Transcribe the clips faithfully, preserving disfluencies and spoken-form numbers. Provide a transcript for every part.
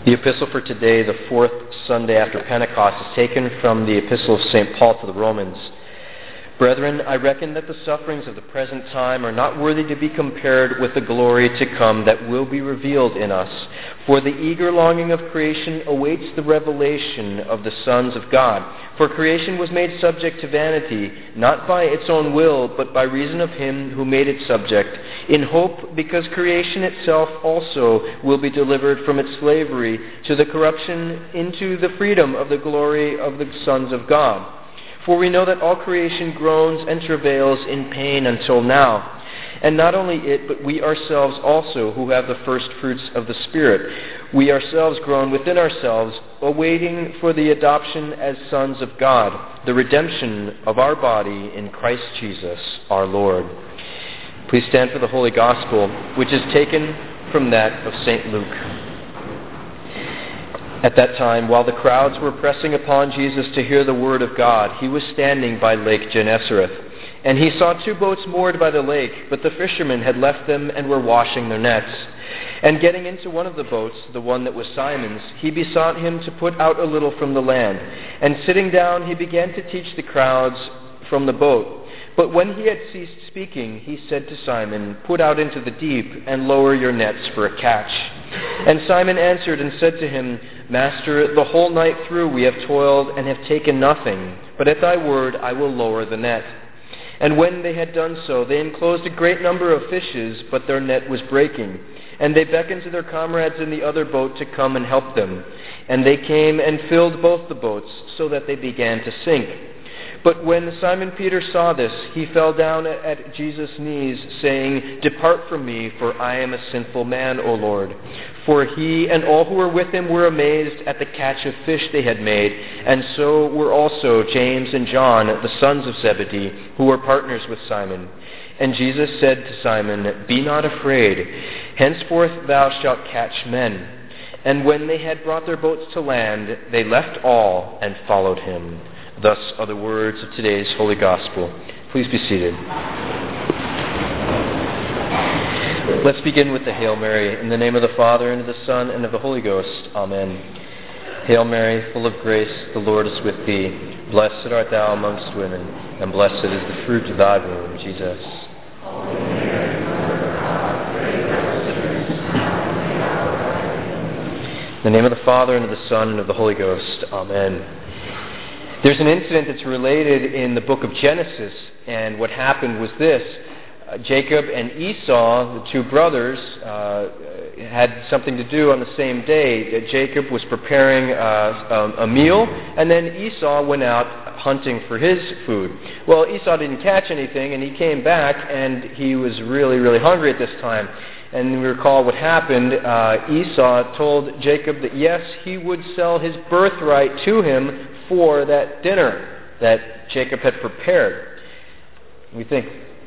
The epistle for today, the fourth Sunday after Pentecost, is taken from the epistle of Saint Paul to the Romans. Brethren, I reckon that the sufferings of the present time are not worthy to be compared with the glory to come that will be revealed in us. For the eager longing of creation awaits the revelation of the sons of God. For creation was made subject to vanity, not by its own will, but by reason of him who made it subject, in hope, because creation itself also will be delivered from its slavery to the corruption into the freedom of the glory of the sons of God. For we know that all creation groans and travails in pain until now. And not only it, but we ourselves also, who have the first fruits of the Spirit, we ourselves groan within ourselves, awaiting for the adoption as sons of God, the redemption of our body in Christ Jesus our Lord. Please stand for the Holy Gospel, which is taken from that of Saint Luke. At that time, while the crowds were pressing upon Jesus to hear the word of God, he was standing by Lake Gennesareth. And he saw two boats moored by the lake, but the fishermen had left them and were washing their nets. And getting into one of the boats, the one that was Simon's, he besought him to put out a little from the land. And sitting down, he began to teach the crowds from the boat. But when he had ceased speaking, he said to Simon, "Put out into the deep and lower your nets for a catch." And Simon answered and said to him, "Master, the whole night through we have toiled and have taken nothing, but at thy word I will lower the net." And when they had done so, they enclosed a great number of fishes, but their net was breaking. And they beckoned to their comrades in the other boat to come and help them. And they came and filled both the boats, so that they began to sink. But when Simon Peter saw this, he fell down at Jesus' knees, saying, "Depart from me, for I am a sinful man, O Lord." For he and all who were with him were amazed at the catch of fish they had made, and so were also James and John, the sons of Zebedee, who were partners with Simon. And Jesus said to Simon, "Be not afraid. Henceforth thou shalt catch men." And when they had brought their boats to land, they left all and followed him. Thus are the words of today's Holy Gospel. Please be seated. Let's begin with the Hail Mary. In the name of the Father, and of the Son, and of the Holy Ghost. Amen. Hail Mary, full of grace, the Lord is with thee. Blessed art thou amongst women, and blessed is the fruit of thy womb, Jesus. In the name of the Father, and of the Son, and of the Holy Ghost. Amen. There's an incident that's related in the book of Genesis, and what happened was this. Uh, Jacob and Esau, the two brothers, uh, had something to do on the same day. Uh, Jacob was preparing uh, a, a meal, and then Esau went out hunting for his food. Well, Esau didn't catch anything, and he came back, and he was really, really hungry at this time. And we recall what happened. Uh, Esau told Jacob that, yes, he would sell his birthright to him for that dinner that Jacob had prepared. We think,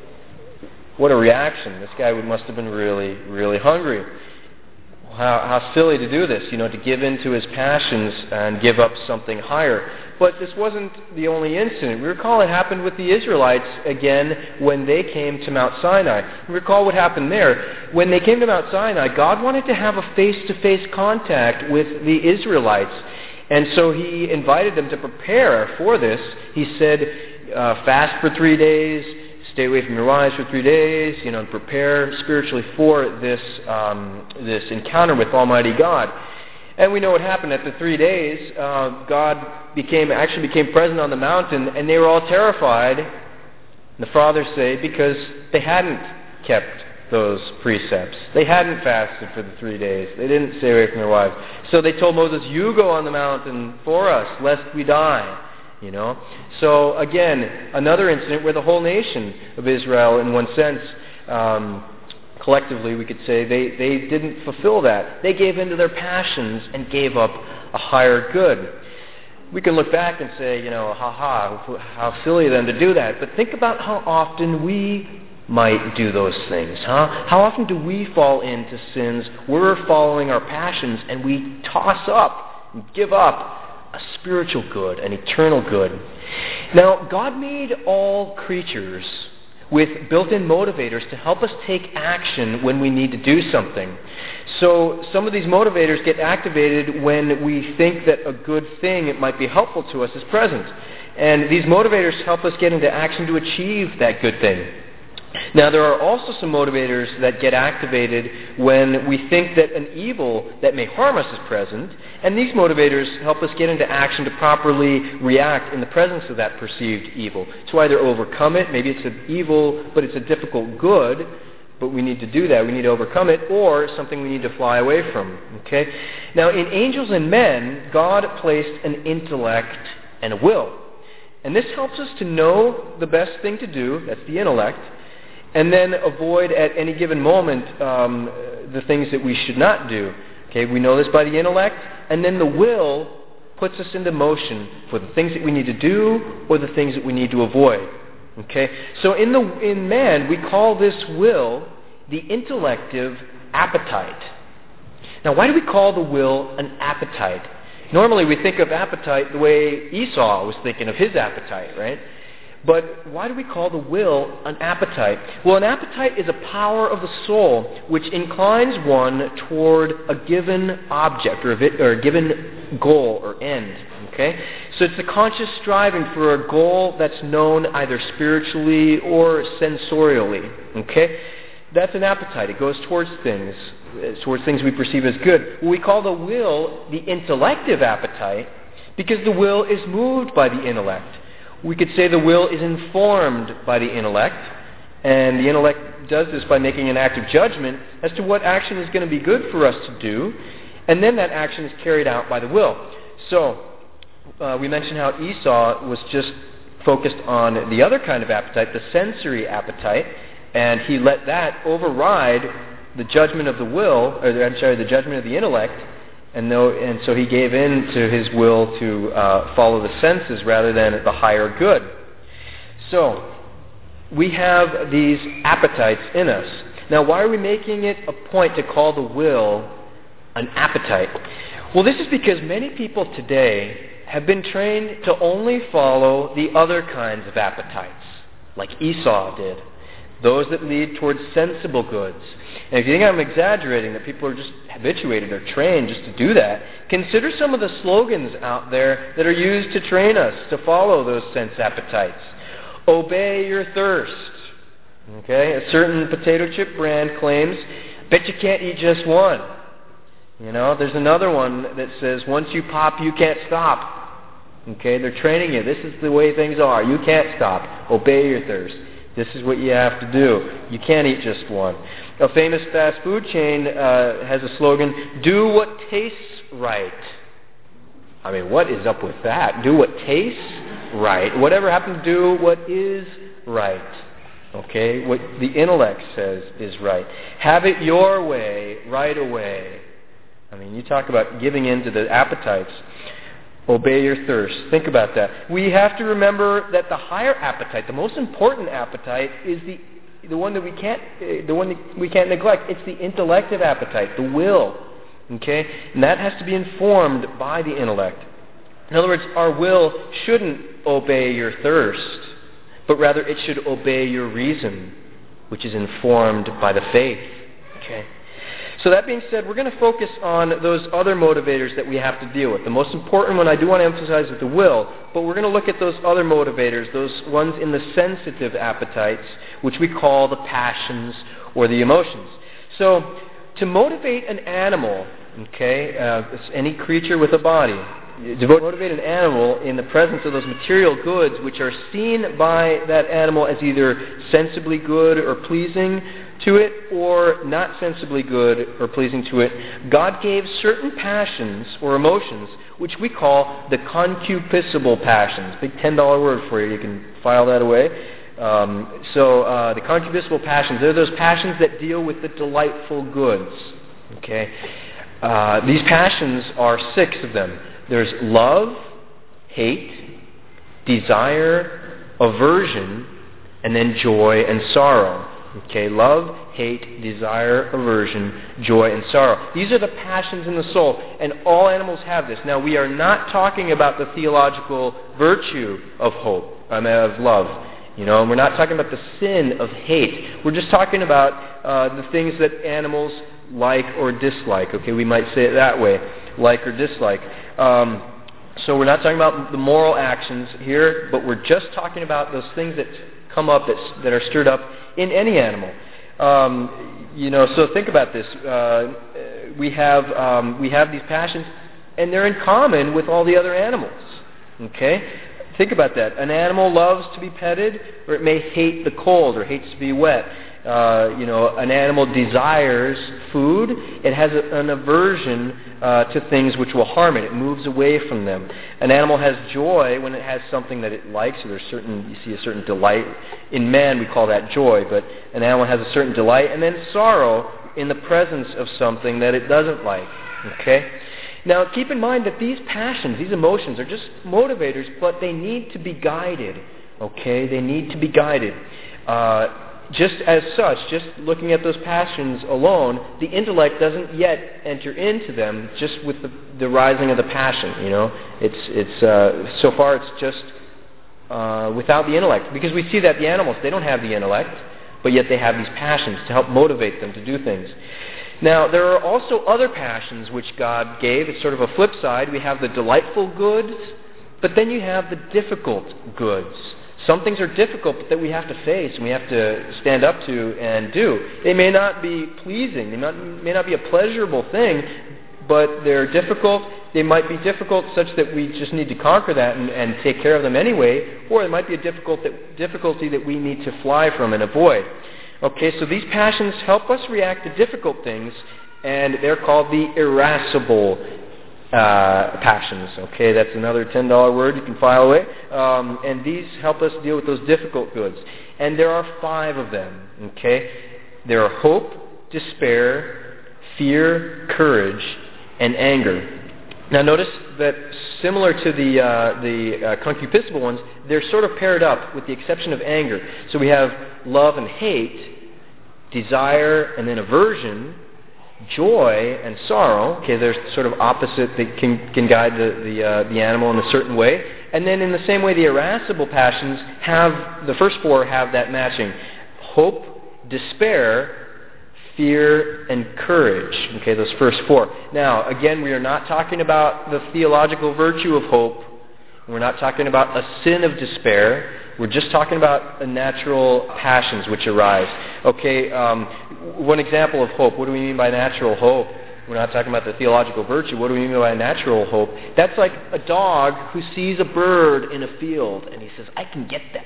what a reaction. This guy must have been really, really hungry. How, how silly to do this, you know, to give in to his passions and give up something higher. But this wasn't the only incident. We recall it happened with the Israelites again when they came to Mount Sinai. We recall what happened there. When they came to Mount Sinai, God wanted to have a face-to-face contact with the Israelites. And so he invited them to prepare for this. He said, uh, fast for three days, stay away from your wives for three days, you know, and prepare spiritually for this um, this encounter with Almighty God. And we know what happened. After three days, uh, God became actually became present on the mountain, and they were all terrified, the fathers say, because they hadn't kept those precepts. They hadn't fasted for the three days. They didn't stay away from their wives. So they told Moses, "You go on the mountain for us, lest we die." You know? So again, another incident where the whole nation of Israel, in one sense, um, collectively we could say, they, they didn't fulfill that. They gave in to their passions and gave up a higher good. We can look back and say, you know, ha ha, how silly of them to do that. But think about how often we might do those things, huh? How often do we fall into sins? We're following our passions and we toss up and give up a spiritual good, an eternal good. Now, God made all creatures with built-in motivators to help us take action when we need to do something. So some of these motivators get activated when we think that a good thing it might be helpful to us is present. And these motivators help us get into action to achieve that good thing. Now, there are also some motivators that get activated when we think that an evil that may harm us is present, and these motivators help us get into action to properly react in the presence of that perceived evil, to either overcome it, maybe it's an evil, but it's a difficult good, but we need to do that, we need to overcome it, or something we need to fly away from, okay? Now, in angels and men, God placed an intellect and a will, and this helps us to know the best thing to do, that's the intellect, and then avoid at any given moment um, the things that we should not do. Okay, we know this by the intellect, and then the will puts us into motion for the things that we need to do or the things that we need to avoid. Okay, so in the in man we call this will the intellective appetite. Now, why do we call the will an appetite? Normally we think of appetite the way Esau was thinking of his appetite, right? But why do we call the will an appetite? Well, an appetite is a power of the soul which inclines one toward a given object or a, vi- or a given goal or end. Okay? So it's the conscious striving for a goal that's known either spiritually or sensorially. Okay? That's an appetite. It goes towards things, towards things we perceive as good. We call the will the intellective appetite because the will is moved by the intellect. We could say the will is informed by the intellect, and the intellect does this by making an active judgment as to what action is going to be good for us to do, and then that action is carried out by the will. So, uh, we mentioned how Esau was just focused on the other kind of appetite, the sensory appetite, and he let that override the judgment of the will, or I'm sorry, the judgment of the intellect, And, though, and so he gave in to his will to uh, follow the senses rather than the higher good. So, we have these appetites in us. Now, why are we making it a point to call the will an appetite? Well, this is because many people today have been trained to only follow the other kinds of appetites, like Esau did. Those that lead towards sensible goods. And if you think I'm exaggerating, that people are just habituated or trained just to do that, consider some of the slogans out there that are used to train us to follow those sense appetites. Obey your thirst. Okay, a certain potato chip brand claims, bet you can't eat just one. You know, there's another one that says, once you pop, you can't stop. Okay, they're training you. This is the way things are. You can't stop. Obey your thirst. This is what you have to do. You can't eat just one. A famous fast food chain uh, has a slogan, do what tastes right. I mean, what is up with that? Do what tastes right. Whatever happened to do what is right. Okay? What the intellect says is right. Have it your way, right away. I mean, you talk about giving in to the appetites. Obey your thirst. Think about that. We have to remember that the higher appetite, the most important appetite, is the the one that we can't the one that we can't neglect. It's the intellective appetite, the will. Okay, and that has to be informed by the intellect. In other words, our will shouldn't obey your thirst, but rather it should obey your reason, which is informed by the faith. Okay. So that being said, we're going to focus on those other motivators that we have to deal with. The most important one I do want to emphasize is the will, but we're going to look at those other motivators, those ones in the sensitive appetites, which we call the passions or the emotions. So, to motivate an animal, okay, uh, any creature with a body, to motivate an animal in the presence of those material goods which are seen by that animal as either sensibly good or pleasing to it or not sensibly good or pleasing to it, God gave certain passions or emotions which we call the concupiscible passions. Big ten dollar word for you. You can file that away. Um, so uh, the concupiscible passions, they're those passions that deal with the delightful goods. Okay, uh, these passions are six of them. There's love, hate, desire, aversion, and then joy and sorrow. Okay, love, hate, desire, aversion, joy, and sorrow. These are the passions in the soul, and all animals have this. Now, we are not talking about the theological virtue of hope, I mean, of love. You know, and we're not talking about the sin of hate. We're just talking about uh, the things that animals like or dislike. Okay, we might say it that way, like or dislike. Um, so we're not talking about the moral actions here, but we're just talking about those things that come up, that, that are stirred up in any animal. Um, you know, so think about this. Uh, we have um, we have these passions, and they're in common with all the other animals. Okay? Think about that. An animal loves to be petted, or it may hate the cold, or hates to be wet. Uh, you know, an animal desires food. It has a, an aversion uh, to things which will harm it. It moves away from them. An animal has joy when it has something that it likes. So there's certain, you see a certain delight. In man, we call that joy, but an animal has a certain delight. And then sorrow in the presence of something that it doesn't like. Okay? Now, keep in mind that these passions, these emotions, are just motivators, but they need to be guided. Okay? They need to be guided. Uh, just as such, just looking at those passions alone, the intellect doesn't yet enter into them just with the, the rising of the passion, you know? It's, it's, uh, so far it's just uh, without the intellect. Because we see that the animals, they don't have the intellect, but yet they have these passions to help motivate them to do things. Now, there are also other passions which God gave. It's sort of a flip side. We have the delightful goods, but then you have the difficult goods. Some things are difficult that we have to face and we have to stand up to and do. They may not be pleasing. They not, may not be a pleasurable thing, but they're difficult. They might be difficult such that we just need to conquer that and, and take care of them anyway, or it might be a difficult that, difficulty that we need to fly from and avoid. Okay, so these passions help us react to difficult things, and they're called the irascible uh, passions. Okay, that's another ten dollar word you can file away. Um, and these help us deal with those difficult goods. And there are five of them. Okay, there are hope, despair, fear, courage, and anger. Now notice that similar to the uh, the uh, concupiscible ones, they're sort of paired up with the exception of anger. So we have love and hate, desire and then aversion, joy and sorrow. Okay, they're sort of opposite. They can can guide the the, uh, the animal in a certain way. And then in the same way, the irascible passions have, the first four have that matching: hope, despair, fear, and courage. Okay, those first four. Now, again, we are not talking about the theological virtue of hope. We're not talking about a sin of despair. We're just talking about the natural passions which arise. Okay, um, one example of hope. What do we mean by natural hope? We're not talking about the theological virtue. What do we mean by natural hope? That's like a dog who sees a bird in a field and he says, I can get that.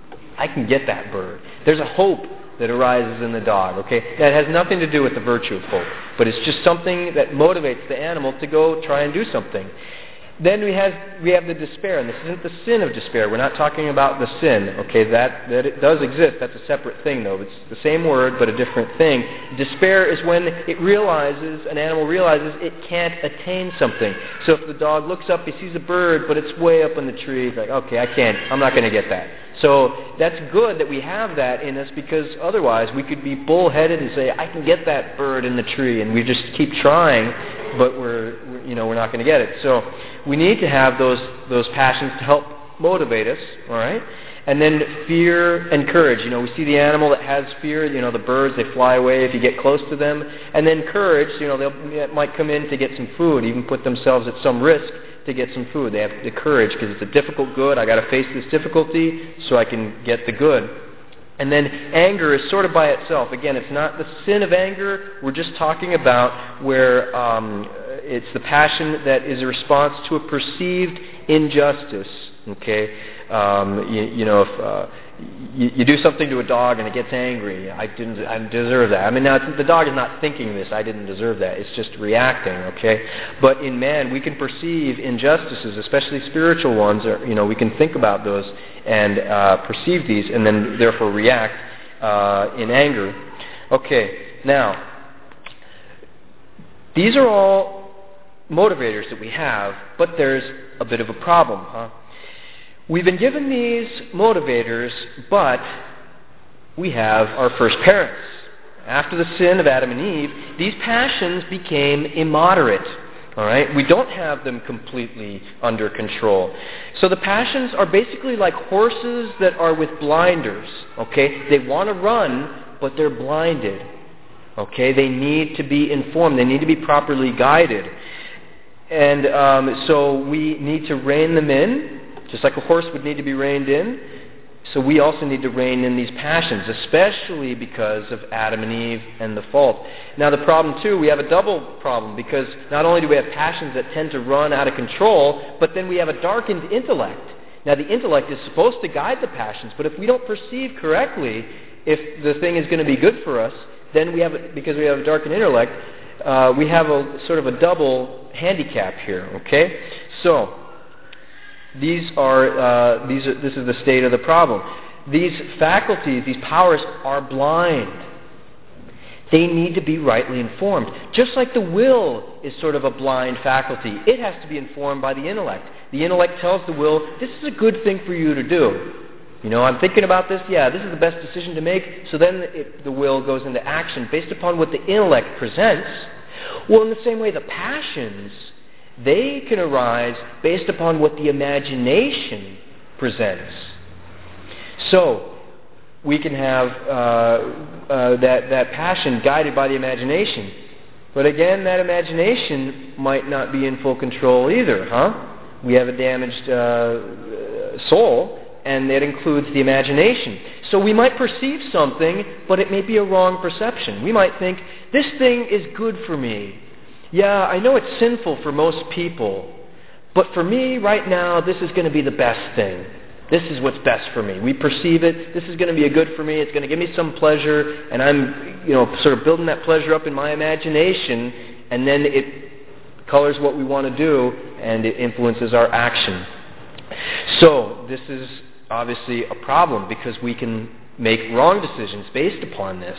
I can get that bird. There's a hope that arises in the dog, okay? That has nothing to do with the virtue of hope, but it's just something that motivates the animal to go try and do something. Then we have we have the despair, and this isn't the sin of despair. We're not talking about the sin, okay? That that it does exist. That's a separate thing, though. It's the same word, but a different thing. Despair is when it realizes, an animal realizes it can't attain something. So if the dog looks up, he sees a bird, but it's way up in the tree. He's like, okay, I can't. I'm not going to get that. So that's good that we have that in us, because otherwise we could be bullheaded and say, I can get that bird in the tree, and we just keep trying, but we're, we're you know we're not going to get it. So we need to have those those passions to help motivate us, all right? And then fear and courage. You know, we see the animal that has fear. You know, the birds, they fly away if you get close to them. And then courage. You know, they might come in to get some food, even put themselves at some risk to get some food. They have the courage because it's a difficult good. I got to face this difficulty so I can get the good. And then anger is sort of by itself. Again, it's not the sin of anger. We're just talking about where um, it's the passion that is a response to a perceived injustice. Okay, um, you, you know, if uh, you, you do something to a dog and it gets angry, I didn't, I didn't deserve that. I mean, now it's, the dog is not thinking this. I didn't deserve that. It's just reacting. Okay, but in man, we can perceive injustices, especially spiritual ones. Or, you know, we can think about those and uh, perceive these, and then therefore react uh, in anger. Okay, now these are all motivators that we have, but there's a bit of a problem, huh? We've been given these motivators, but we have our first parents. After the sin of Adam and Eve, these passions became immoderate. All right? We don't have them completely under control. So the passions are basically like horses that are with blinders. Okay? They want to run, but they're blinded. Okay? They need to be informed. They need to be properly guided. And um, so we need to rein them in, just like a horse would need to be reined in. So we also need to rein in these passions, especially because of Adam and Eve and the fault. Now the problem too, we have a double problem, because not only do we have passions that tend to run out of control, but then we have a darkened intellect. Now the intellect is supposed to guide the passions, but if we don't perceive correctly if the thing is going to be good for us, then we have, a, because we have a darkened intellect, uh, we have a sort of a double handicap here, okay? So, These are, uh, these are, this is the state of the problem. These faculties, these powers are blind. They need to be rightly informed. Just like the will is sort of a blind faculty. It has to be informed by the intellect. The intellect tells the will, this is a good thing for you to do. You know, I'm thinking about this, yeah, this is the best decision to make. So then it, the will goes into action based upon what the intellect presents. Well, in the same way, the passions, they can arise based upon what the imagination presents. So, we can have uh, uh, that, that passion guided by the imagination. But again, that imagination might not be in full control either, huh? We have a damaged uh, soul, and that includes the imagination. So we might perceive something, but it may be a wrong perception. We might think, this thing is good for me. Yeah, I know it's sinful for most people, but for me right now, this is going to be the best thing. This is what's best for me. We perceive it. This is going to be a good for me. It's going to give me some pleasure, and I'm, you know, sort of building that pleasure up in my imagination, and then it colors what we want to do, and it influences our action. So this is obviously a problem, because we can make wrong decisions based upon this.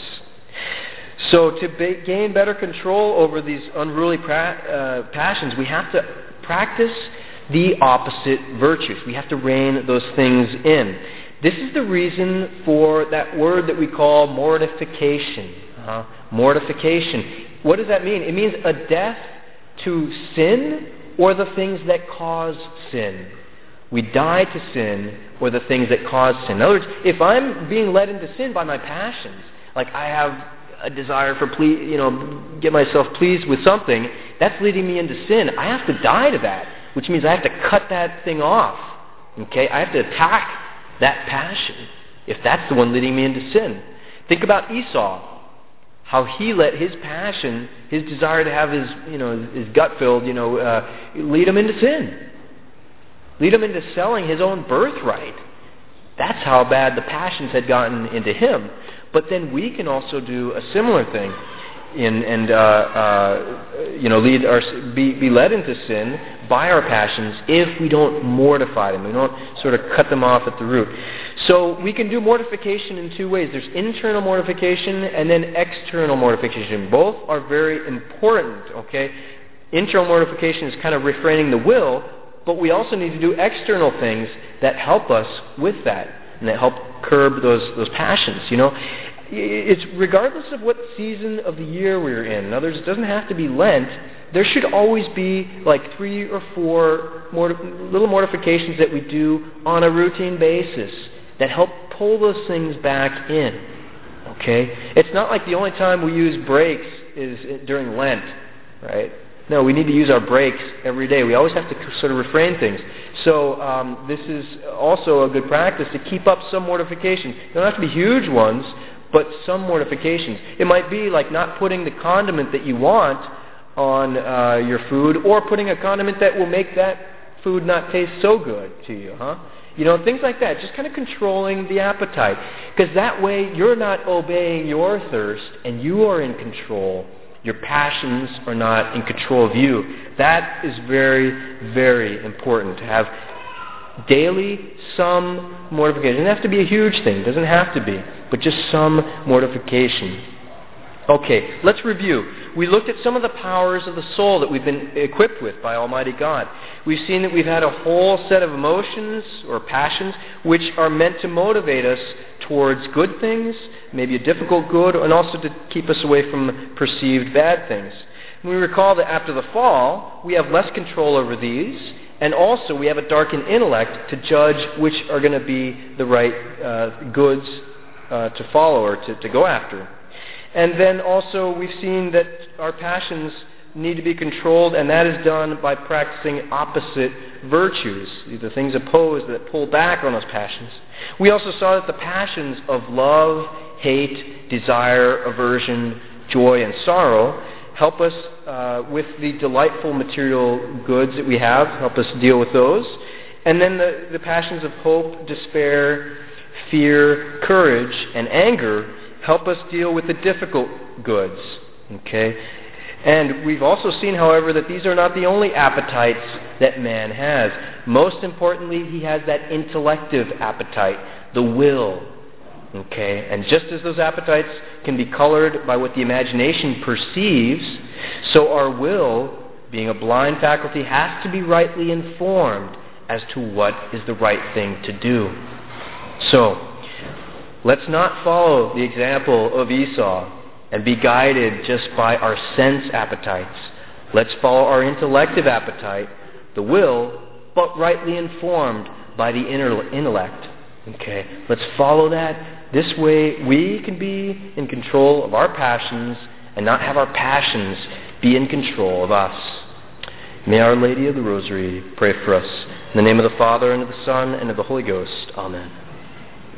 So to be, gain better control over these unruly pra- uh, passions, we have to practice the opposite virtues. We have to rein those things in. This is the reason for that word that we call mortification. Uh, mortification. What does that mean? It means a death to sin or the things that cause sin. We die to sin or the things that cause sin. In other words, if I'm being led into sin by my passions, like I have a desire for, ple- you know, get myself pleased with something, that's leading me into sin. I have to die to that, which means I have to cut that thing off. Okay? I have to attack that passion if that's the one leading me into sin. Think about Esau, how he let his passion, his desire to have his, you know, his gut filled, you know, uh, lead him into sin. Lead him into selling his own birthright. That's how bad the passions had gotten into him. But then we can also do a similar thing, in, and uh, uh, you know, lead our, be, be led into sin by our passions if we don't mortify them. We don't sort of cut them off at the root. So we can do mortification in two ways. There's internal mortification and then external mortification. Both are very important. Okay, internal mortification is kind of refraining the will, but we also need to do external things that help us with that and that help curb those those passions. You know, it's regardless of what season of the year we're in. In other words, it doesn't have to be Lent. There should always be like three or four mortif- little mortifications that we do on a routine basis that help pull those things back in. Okay, it's not like the only time we use breaks is during Lent, right? No, we need to use our breaks every day. We always have to sort of refrain things. So um, this is also a good practice to keep up some mortifications. They don't have to be huge ones, but some mortifications. It might be like not putting the condiment that you want on uh, your food, or putting a condiment that will make that food not taste so good to you, huh? You know, things like that. Just kind of controlling the appetite. Because that way you're not obeying your thirst and you are in control. Your passions are not in control of you. That is very, very important to have daily some mortification. It doesn't have to be a huge thing. It doesn't have to be. But just some mortification. Okay, let's review. We looked at some of the powers of the soul that we've been equipped with by Almighty God. We've seen that we've had a whole set of emotions or passions which are meant to motivate us towards good things, maybe a difficult good, and also to keep us away from perceived bad things. We recall that after the fall, we have less control over these, and also we have a darkened intellect to judge which are going to be the right uh, goods uh, to follow or to, to go after. And then also we've seen that our passions need to be controlled, and that is done by practicing opposite virtues, the things opposed that pull back on those passions. We also saw that the passions of love, hate, desire, aversion, joy, and sorrow help us uh, with the delightful material goods that we have, help us deal with those. And then the, the passions of hope, despair, fear, courage, and anger help us deal with the difficult goods. Okay? And we've also seen, however, that these are not the only appetites that man has. Most importantly, he has that intellective appetite, the will. Okay? And just as those appetites can be colored by what the imagination perceives, so our will, being a blind faculty, has to be rightly informed as to what is the right thing to do. So, let's not follow the example of Esau and be guided just by our sense appetites. Let's follow our intellective appetite, the will, but rightly informed by the inner intellect. Okay, let's follow that. This way we can be in control of our passions and not have our passions be in control of us. May Our Lady of the Rosary pray for us. In the name of the Father, and of the Son, and of the Holy Ghost. Amen.